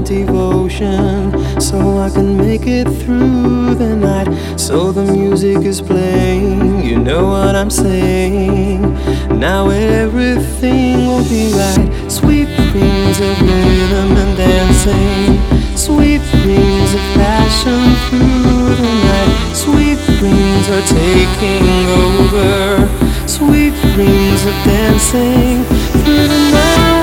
devotion, so I can make it through the night. So the music is playing, you know what I'm saying. Now everything will be right. Sweet dreams of rhythm and dancing, sweet dreams of passion through the night. Sweet dreams are taking over, sweet dreams of dancing through the night.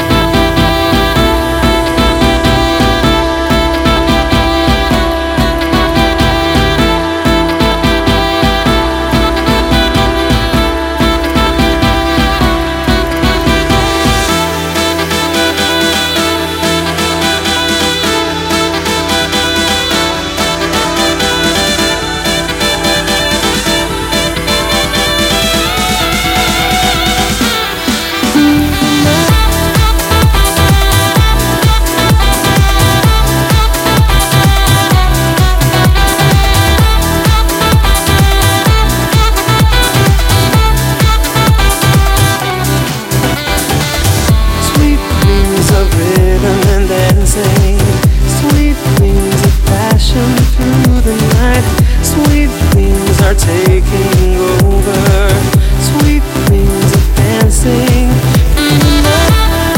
Sweet dreams of passion through the night. Sweet dreams are taking over, sweet dreams of dancing through the night.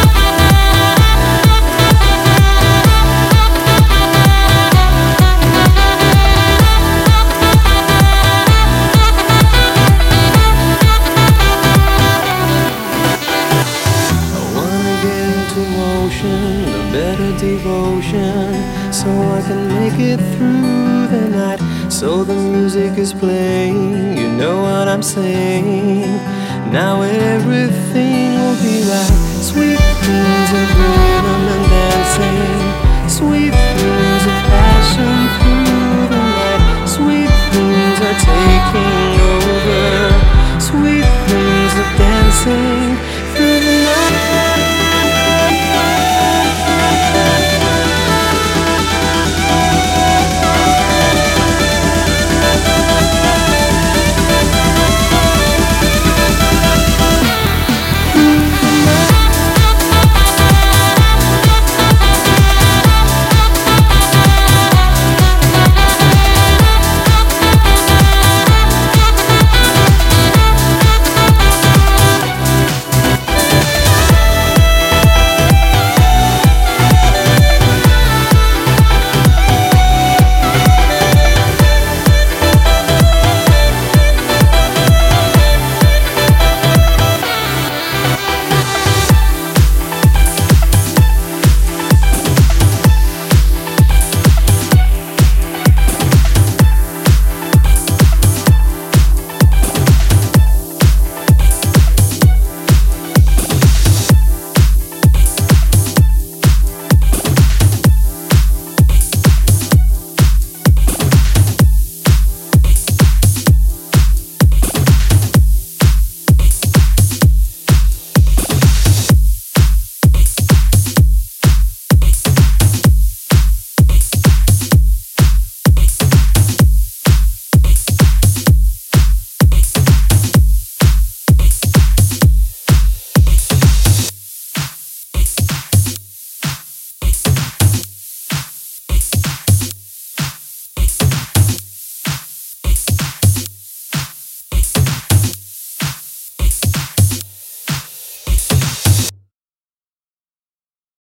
I wanna get into motion, a better devotion, so I can make it through the night. So the music is playing, you know what I'm saying. Now everything will be right. Sweet dreams of rhythm and dancing, sweet